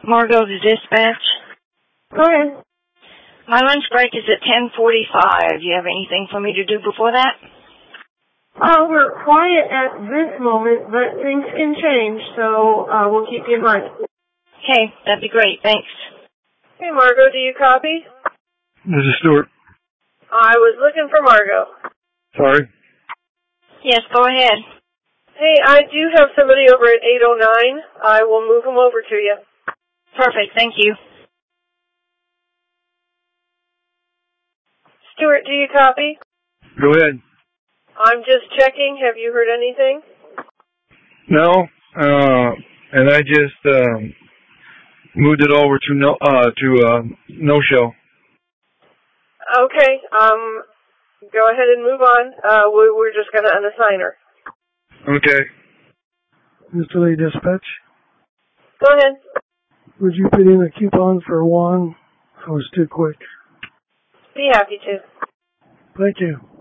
Margot to dispatch. Go ahead. My lunch break is at 10:45. Do you have anything for me to do before that? We're quiet at this moment, but things can change, so we'll keep you in mind. Okay, that'd be great. Thanks. Hey, Margot, do you copy? This is Stuart. I was looking for Margot. Sorry. Yes, go ahead. Hey, I do have somebody over at 809. I will move them over to you. Perfect, thank you. Stuart, do you copy? Go ahead. I'm just checking. Have you heard anything? No, and I just moved it over to no-show. Okay, go ahead and move on. We're just going to unassign her. Okay. Mr. Lee Dispatch, Go ahead. would you put in a coupon for Juan? I was too quick. Be happy to. Thank you.